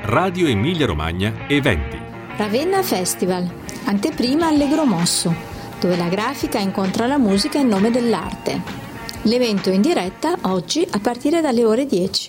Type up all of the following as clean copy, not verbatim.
Radio Emilia Romagna Eventi. Ravenna Festival, anteprima Allegro Mosso, dove la grafica incontra la musica in nome dell'arte. L'evento in diretta oggi a partire dalle ore 10.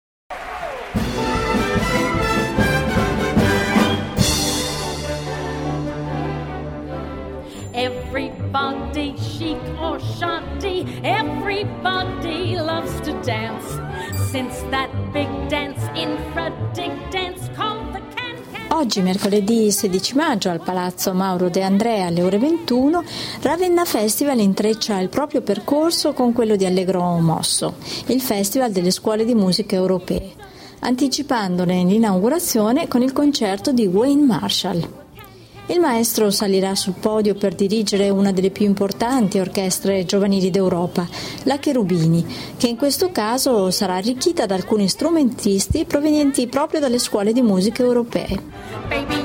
Everybody, chic or shanty, everybody loves to dance. Since that big dance, infra-dig dance called the can-can. Oggi, mercoledì 16 maggio, al Palazzo Mauro De Andrea alle ore 21, Ravenna Festival intreccia il proprio percorso con quello di Allegro Mosso, il festival delle scuole di musica europee, anticipandone l'inaugurazione con il concerto di Wayne Marshall. Il maestro salirà sul podio per dirigere una delle più importanti orchestre giovanili d'Europa, la Cherubini, che in questo caso sarà arricchita da alcuni strumentisti provenienti proprio dalle scuole di musica europee.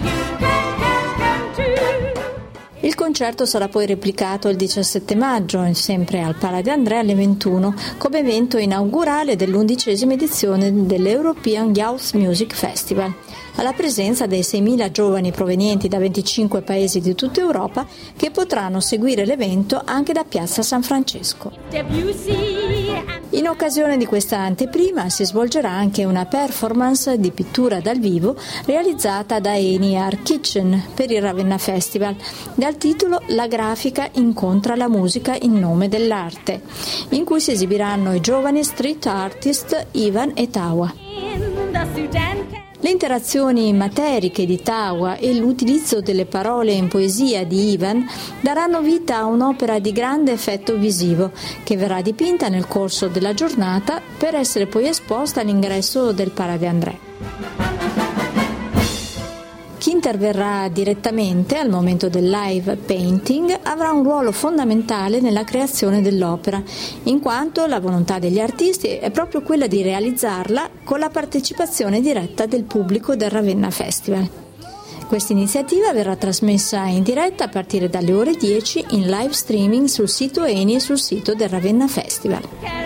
Il concerto sarà poi replicato il 17 maggio, sempre al Pala De Andrea alle 21, come evento inaugurale dell'11ª edizione dell'European Youth Music Festival, alla presenza dei 6.000 giovani provenienti da 25 paesi di tutta Europa che potranno seguire l'evento anche da Piazza San Francesco. In occasione di questa anteprima si svolgerà anche una performance di pittura dal vivo realizzata da Eni Art Kitchen per il Ravenna Festival, dal titolo La grafica incontra la musica in nome dell'arte, in cui si esibiranno i giovani street artist Ivan e Tawa. Le interazioni materiche di Tawa e l'utilizzo delle parole in poesia di Ivan daranno vita a un'opera di grande effetto visivo che verrà dipinta nel corso della giornata per essere poi esposta all'ingresso del Pala De Andrea. Chi interverrà direttamente al momento del live painting avrà un ruolo fondamentale nella creazione dell'opera, in quanto la volontà degli artisti è proprio quella di realizzarla con la partecipazione diretta del pubblico del Ravenna Festival. Questa iniziativa verrà trasmessa in diretta a partire dalle ore 10 in live streaming sul sito Eni e sul sito del Ravenna Festival.